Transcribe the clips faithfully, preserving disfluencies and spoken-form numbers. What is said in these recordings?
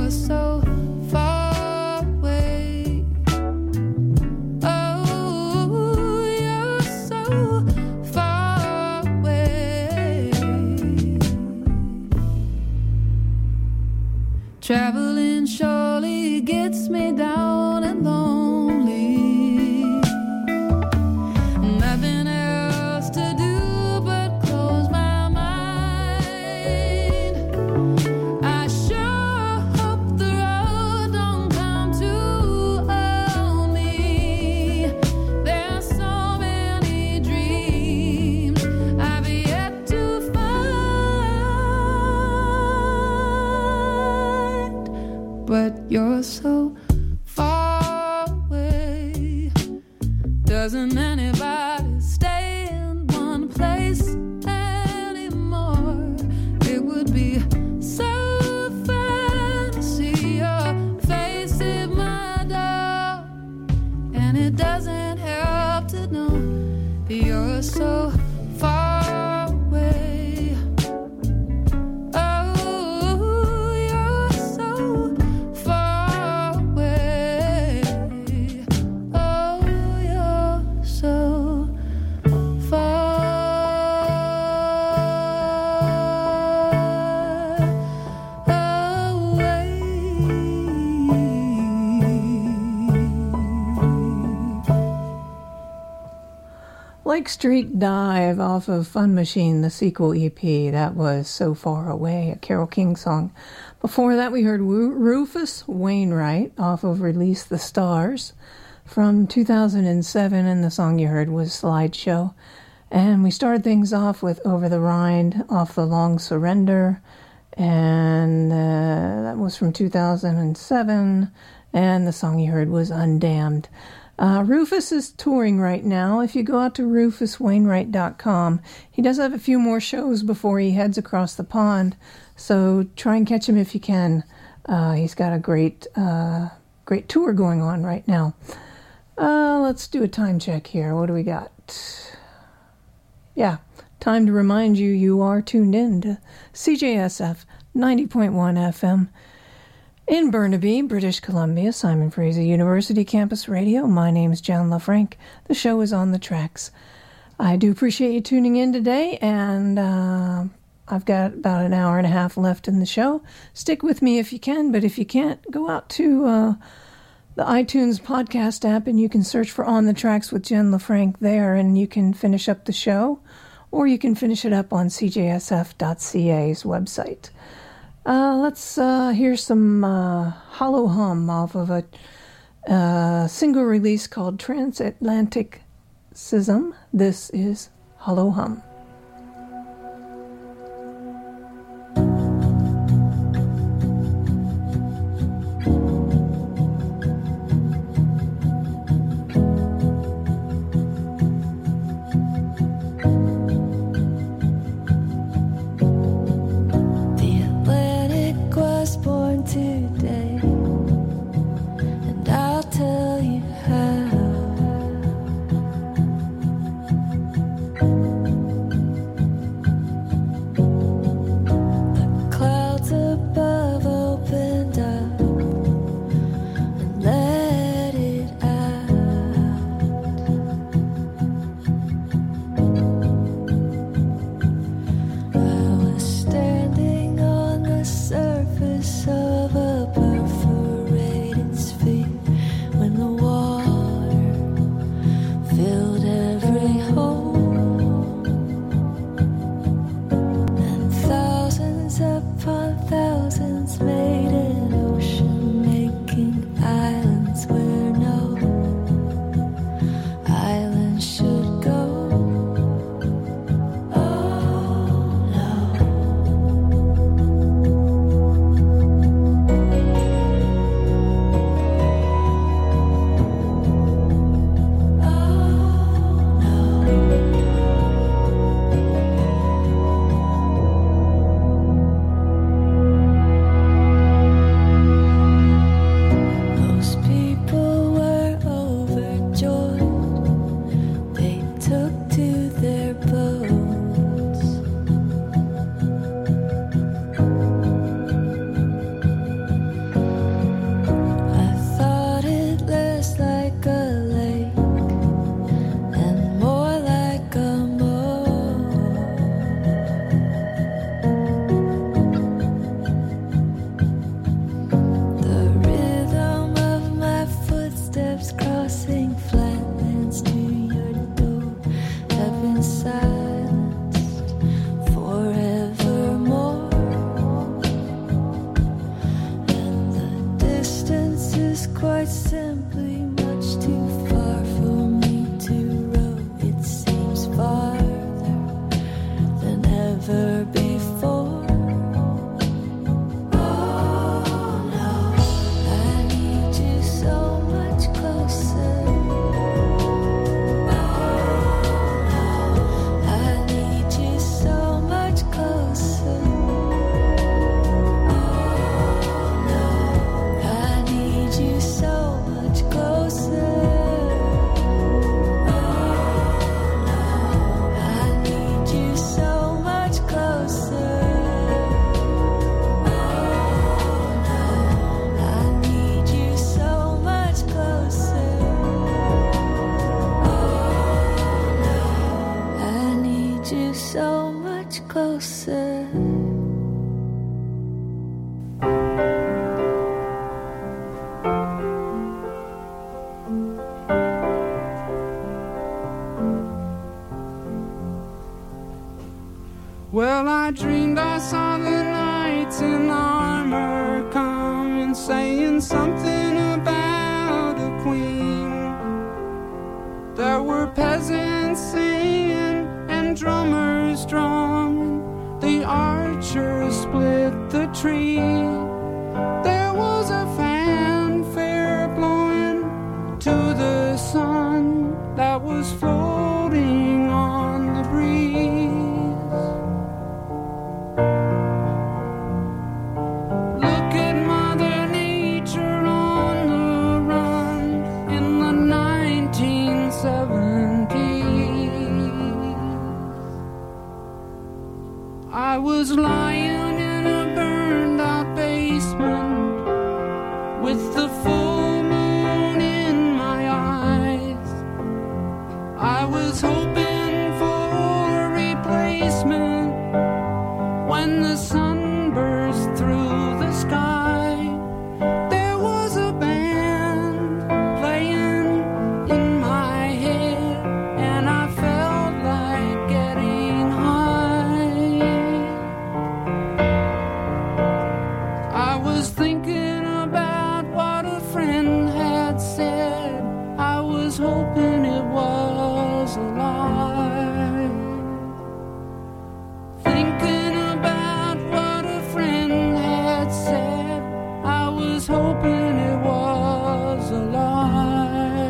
you're so far away. Oh, you're so far away. Traveling surely gets me down and lonely. Nothing else to do but close my mind. I sure hope the road don't come to own me. There's so many dreams I've yet to find, but you're so far away. Doesn't anybody stay in one place anymore? It would be so fun to see your face at my door, and it doesn't help to know you're so far away. Oh, you're so far away. Oh, you're so Lake Street Dive off of Fun Machine, the sequel E P. That was So Far Away, a Carole King song. Before that, we heard Rufus Wainwright off of Release the Stars from two thousand seven, and the song you heard was Slideshow. And we started things off with Over the Rhine off The Long Surrender, and uh, that was from two thousand seven, and the song you heard was Undamned. Uh, Rufus is touring right now. If you go out to rufus wainwright dot com, he does have a few more shows before he heads across the pond, so try and catch him if you can. Uh, he's got a great, uh, great tour going on right now. Uh, let's do a time check here. What do we got? Yeah, time to remind you you are tuned in to C J S F ninety point one F M. In Burnaby, British Columbia, Simon Fraser University Campus Radio. My name's Jen LaFranc. The show is On the Tracks. I do appreciate you tuning in today, and uh, I've got about an hour and a half left in the show. Stick with me if you can, but if you can't, go out to uh, the iTunes podcast app, and you can search for On the Tracks with Jen LaFranc there, and you can finish up the show, or you can finish it up on c j s f dot c a's website. Uh, let's uh, hear some uh, Hollow Hum off of a uh, single release called Transatlantic Schism. This is Hollow Hum. Today, and I'll tell you how. is quite simply much too far for me to row. It seems farther than ever before. Oh no, I need you so much closer. Oh no, I need you so much closer. You so much closer. Oh no, I need you so much closer. Oh no, I need you so much closer. Oh no, I need you so much closer. Well, I dreamed I saw the knights in armor coming, saying something about a queen. There were peasants singing and drummers drumming. The archers split the tree. There was a fanfare blowing to the sun that was floating on the breeze. I was lying in a burned out basement with the full moon in my eyes. I was hoping for a replacement when the sun burst through the sky. There was a band playing in my head and I felt like getting high. I was thinking about what a friend had said. I was hoping it was a lie. Thinking about what a friend had said. I was hoping it was a lie.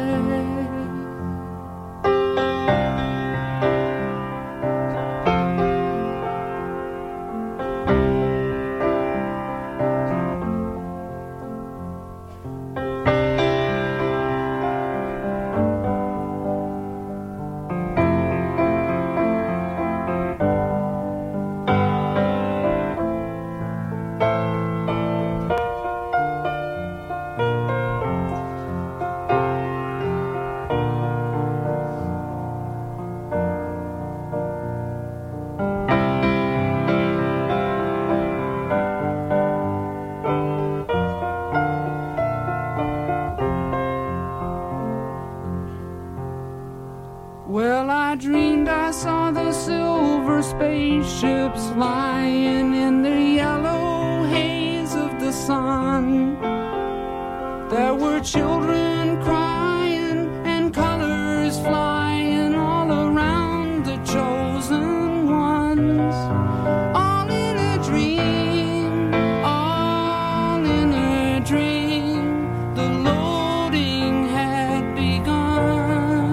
Well, I dreamed I saw the silver spaceships lying in the yellow haze of the sun. There were children crying and colors flying all around the chosen ones. All in a dream, all in a dream. The loading had begun.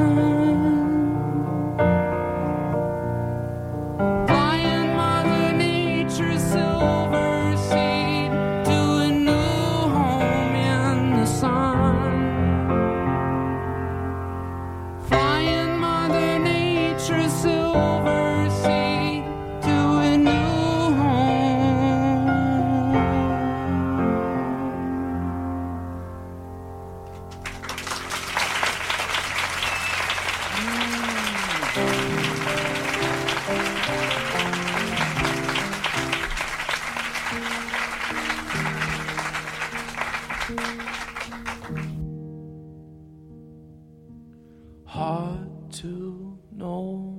Hard to know.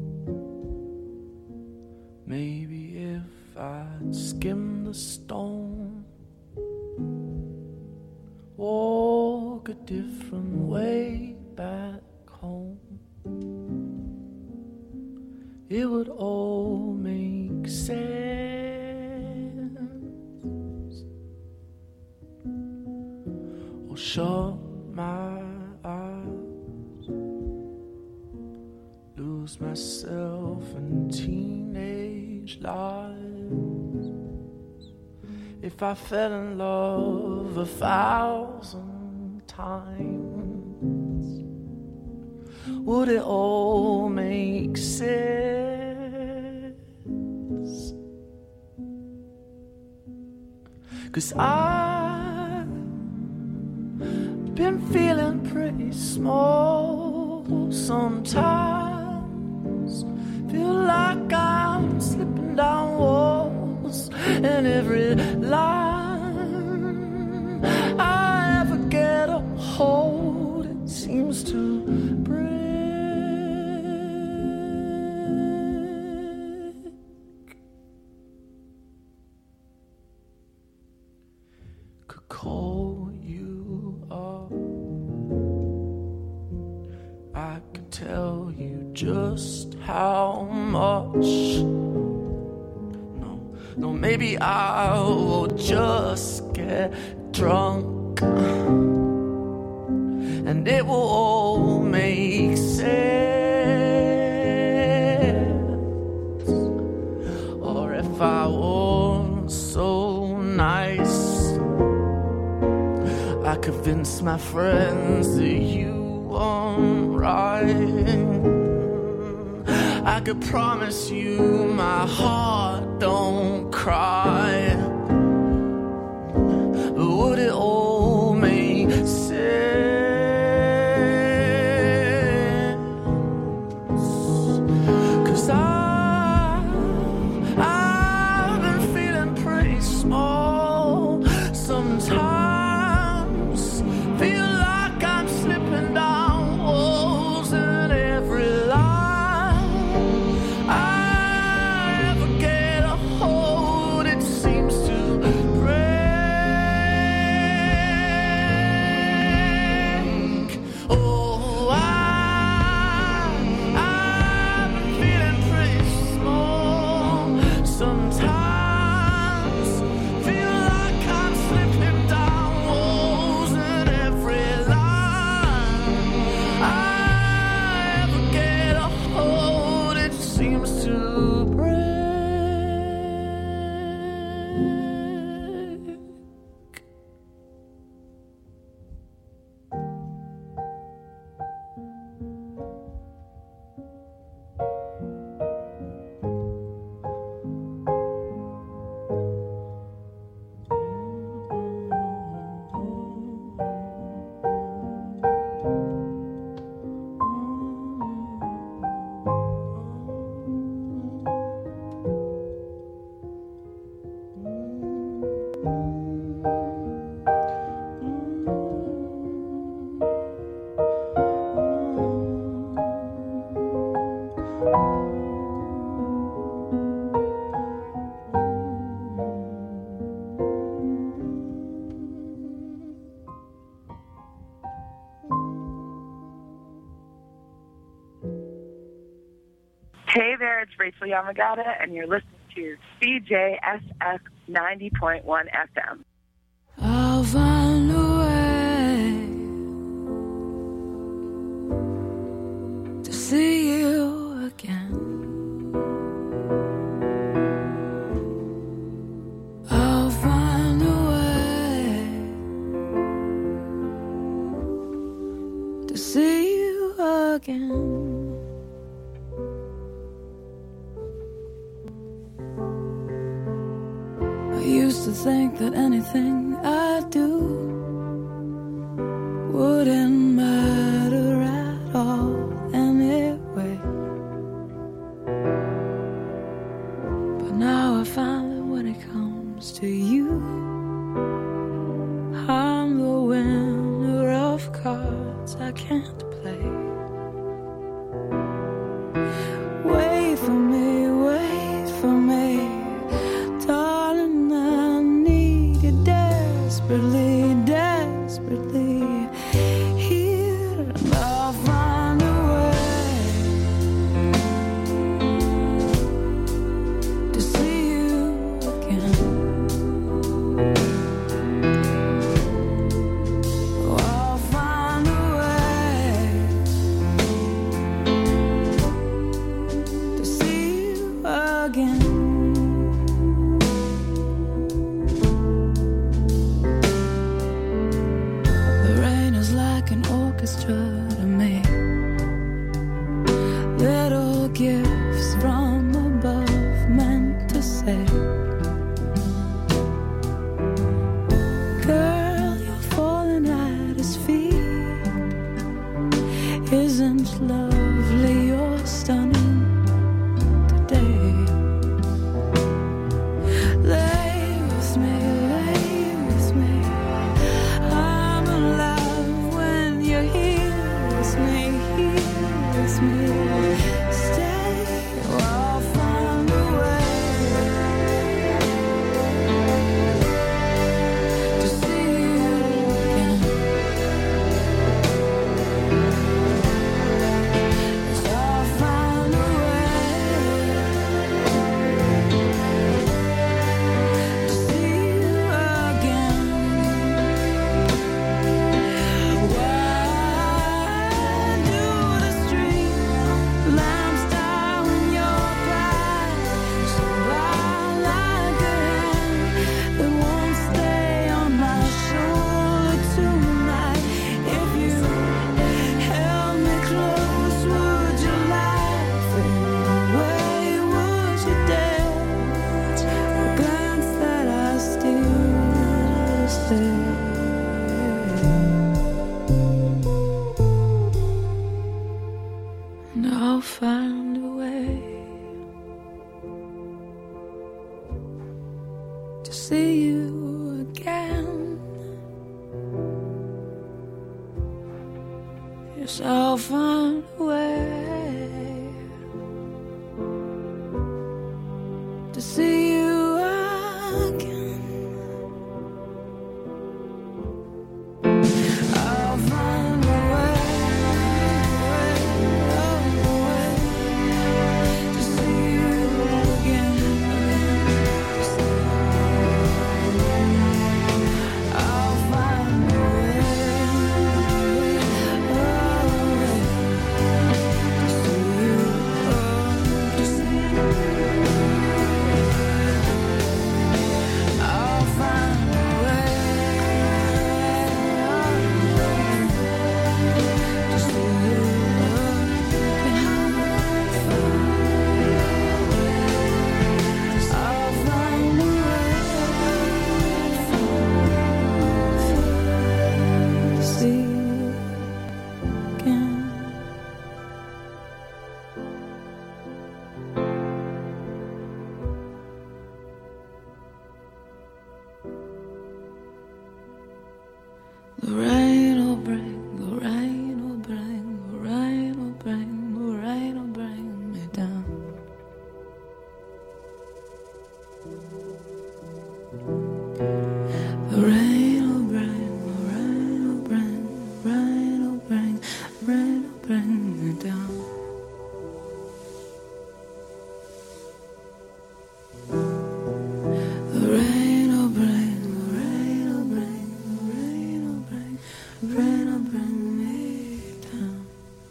Maybe if I'd skim the stone. Oh, a different way back home, it would all make sense. Or shut my eyes, lose myself in teenage lies. If I fell in love a thousand times, would it all make sense? 'Cause I've been feeling pretty small sometimes, feel like I'm slipping down walls, and every line I ever get a hold, it seems to break. Could call you up, I could tell you just how much. No, maybe I will just get drunk, and it will all make sense. Or if I was so nice, I convince my friends that you weren't right. I could promise you my heart don't cry, but would it all make sense? 'Cause I, I've been feeling pretty small sometimes, feel like I'm slipping down walls, and every line Hey there, it's Rachel Yamagata, and you're listening to C J S F ninety point one F M. I'll find a way to see you again. I'll find a way to see you again. I used to think that anything I do wouldn't matter at all anyway. But now I find that when it comes to you, I'm the winner of cards I can't play. Wait for me, wait for me, desperately, desperately. 'cause I'll find a way to see you again. I'll find a way, way, way to see you again. I'll find a way, oh, way to see you, oh, to see you. I'll find a way, oh, to see you again. I'll find a way to see you again. The rain will bring, the rain will bring, the rain will bring, the rain will bring me down. The rain will bring, the rain will bring, the rain will bring, the rain will bring me down. The rain will bring, the rain will bring, the rain will bring, the rain will bring me down.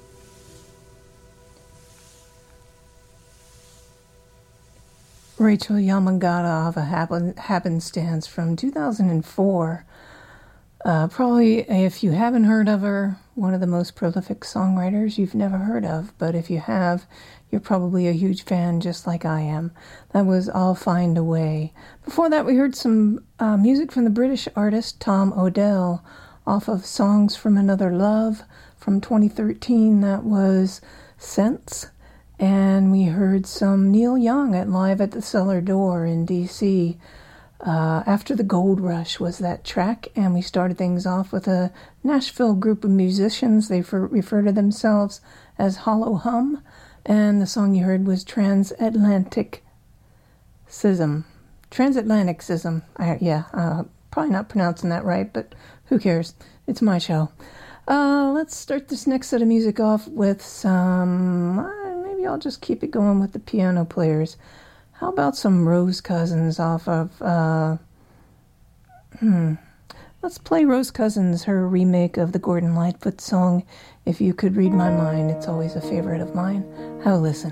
Rachel Yamagata of a happen, happenstance from two thousand four. Uh, probably, if you haven't heard of her, one of the most prolific songwriters you've never heard of. But if you have, you're probably a huge fan, just like I am. That was I'll Find a Way. Before that, we heard some uh, music from the British artist Tom Odell off of Songs from Another Love from twenty thirteen. That was Sense. And we heard some Neil Young at Live at the Cellar Door in D C Uh, After the Gold Rush was that track, and we started things off with a Nashville group of musicians. They for, refer to themselves as Hollow Hum, and the song you heard was Transatlanticism. Transatlanticism. I, yeah, uh, probably not pronouncing that right, but who cares? It's my show. Uh, let's start this next set of music off with some... Uh, maybe I'll just keep it going with the piano players. How about some Rose Cousins off of, uh, hmm, let's play Rose Cousins, her remake of the Gordon Lightfoot song, If You Could Read My Mind. It's always a favorite of mine. Have a listen.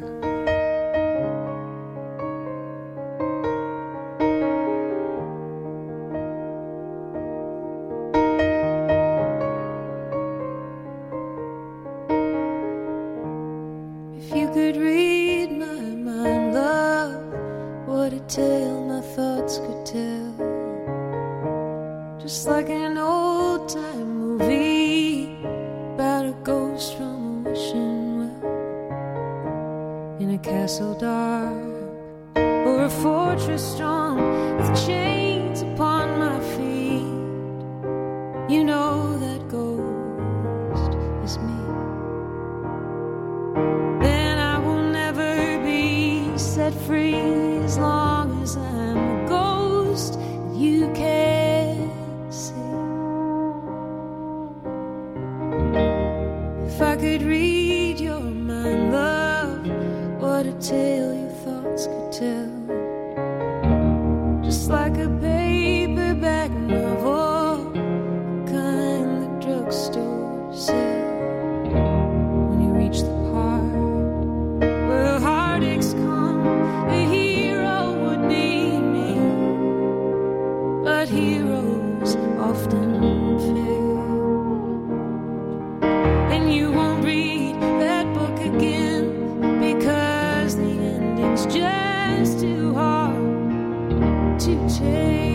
If you could read my mind, love, what a tale my thoughts could tell. Just like an old time movie about a ghost from a wishing well, in a castle dark or a fortress strong with chains upon my feet. You know that ghost is me. Then I will never be set free as long as I'm a ghost you can't see. If I could read your mind, love, what a tale your thoughts could tell. Just like a paperback novel, the kind the drugstore sells. When you reach the part where the heartaches come, a hero would be me. But heroes often fail, and you won't read that book again because the ending's just too hard to take.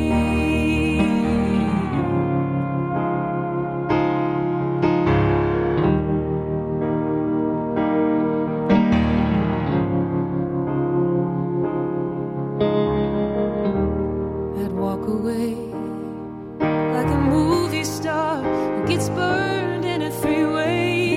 I'd walk away like a movie star who gets burned in a three-way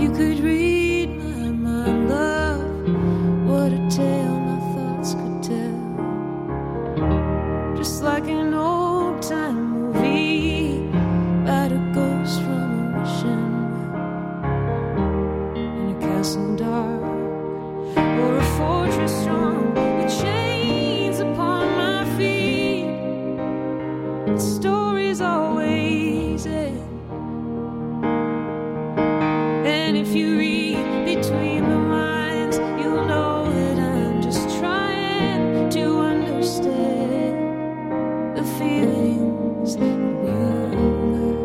you could read my mind, love, what a tale my thoughts could tell. Just like an old-time movie about a ghost from a wishing well in a castle dark or a fortress strong with chains upon my feet. The stories always end. And if you read between the lines, you'll know that I'm just trying to understand the feelings that we have.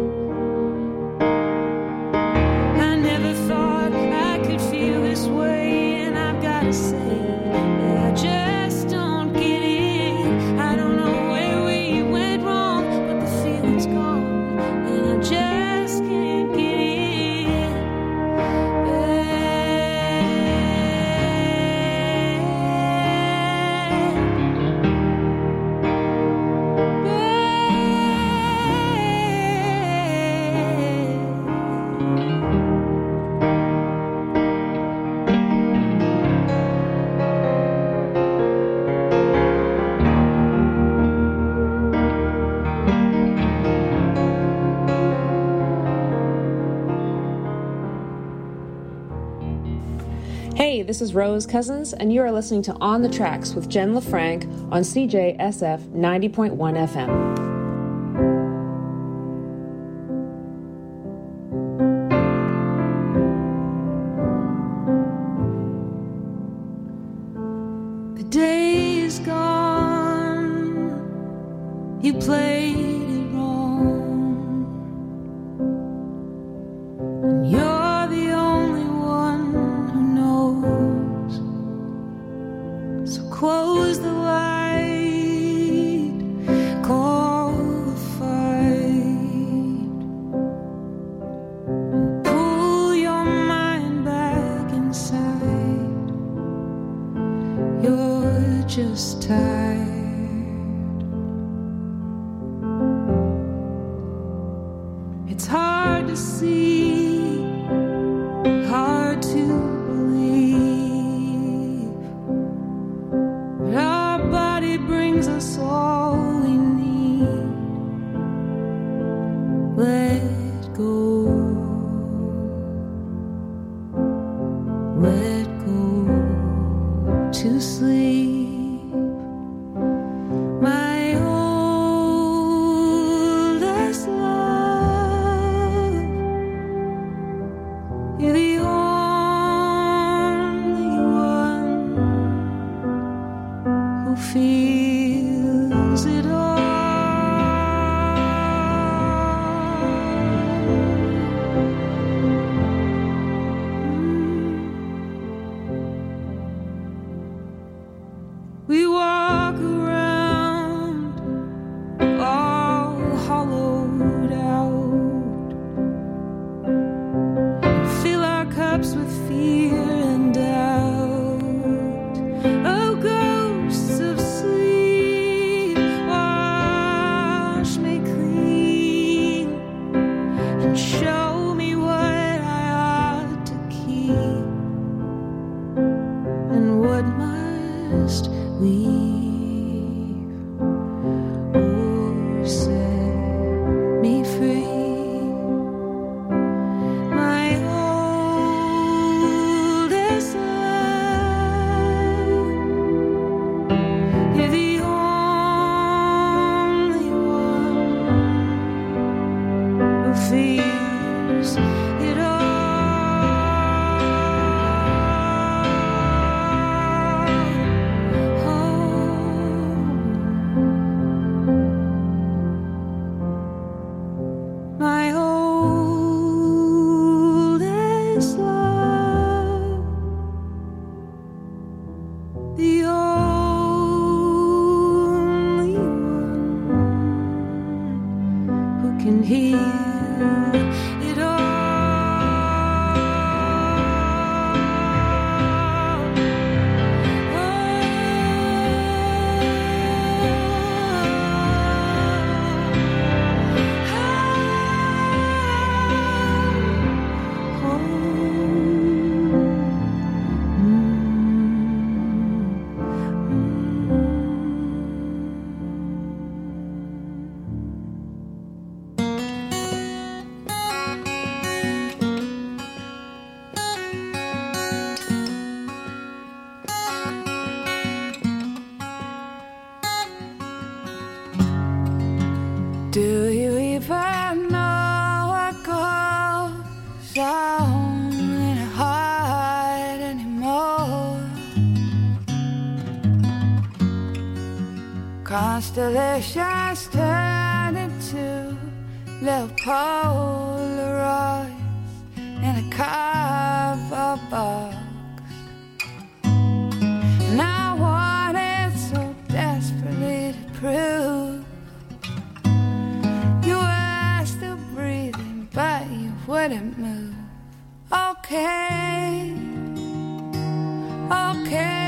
I never thought I could feel this way, and I've got to say that I just don't get it. I don't know where we went wrong, but the feeling's gone, and I just can't get it. Hey, this is Rose Cousins, and you are listening to On the Tracks with Jen LaFranc on C J S F ninety point one F M. The day is gone, you played it wrong, and you're the only one who knows. So close the light, call the fight, and pull your mind back inside. You're just tired. It's hard to see, hard to believe, but our body brings us all we need. Let go, let go to sleep, my oldest love. You're the only one who feels it all. We walk around all hollowed out and fill our cups with fear and doubt. Oh, ghosts of sleep, wash me clean and show me what I ought to keep, and what must leave. Oh, set me free, my old Do you even know what goes on in a heart anymore? Constellations turn into little Polaroids in a cardboard box. And I wanted so desperately to prove you were still breathing, but you wouldn't move. Okay, okay.